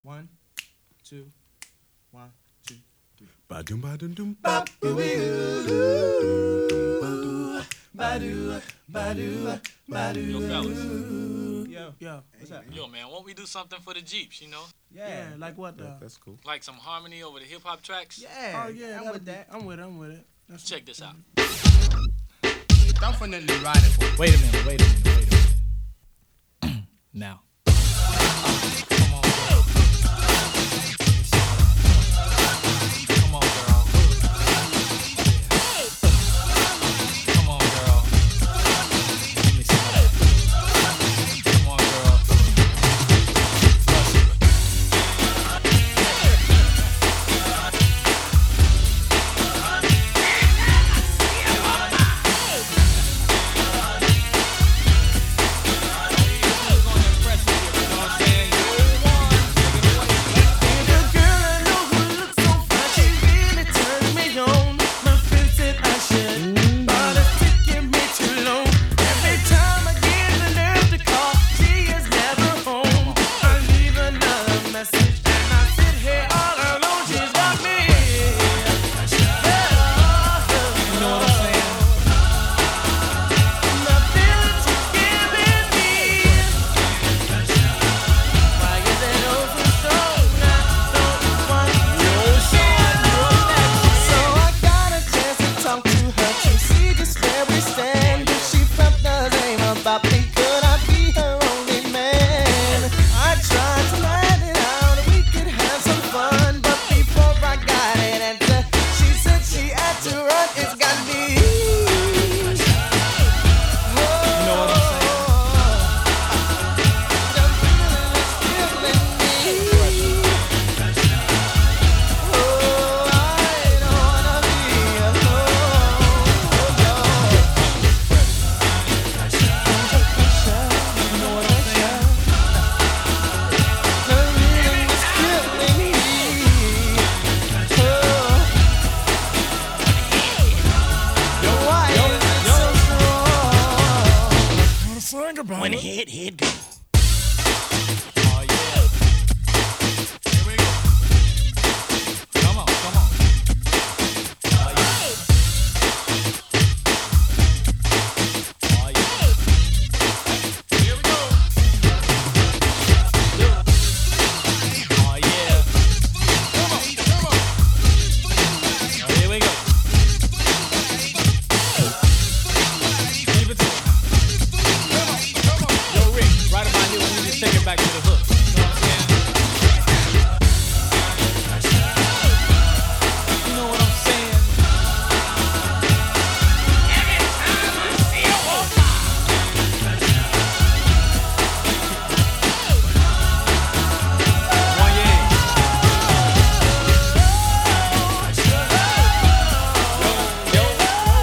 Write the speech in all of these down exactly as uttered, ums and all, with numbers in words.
One, two, one, two, three. Ba-dum, ba-dum, dum, Ba- ba- Ba-doo, ba-doo, ba-doo, ba-doo. Yo, fellas. Yo, yo, what's up? Yo, man, won't we do something for the Jeeps, you know? Yeah, Yeah, like what though? Yeah, that's cool. Like some harmony over the hip hop tracks? Yeah. Oh yeah, I'm that'll with be- that. I'm with it. I'm with it. That's Check this out. Definitely riding for. Wait a minute, wait a minute, wait a minute. Now. Come on, girl. Come on, girl. Come on, girl. Give me some of that. Come on, girl. Could I be her only man? I tried to let it out, we could have some fun. But before I got an answer, she said she had to run. It's got me. Oh, You know what I'm saying? the feeling is killing me. Oh, I don't wanna be alone. You know what I'm saying? The feeling is killing me. Oh. Why is it so strong? When hit, hit go. Oh yeah. Here we go. Come on, come on. Oh yeah. Oh yeah. Here we go. Oh yeah. Come on, come on. Oh, here we go. Leave it to him. Yo, Rick, right about here, we just take it back to the hook. You know what I'm saying? You know what I'm saying? One yeah. Yo, yo.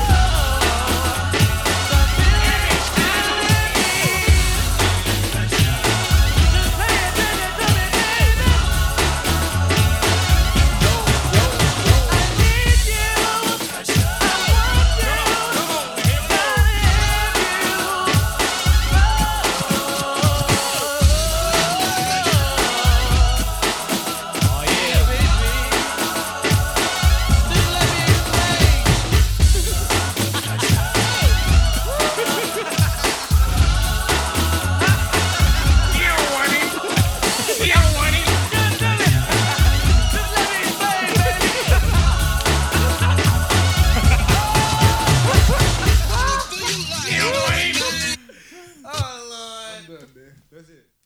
Oh yeah, Oh Lord. That's it.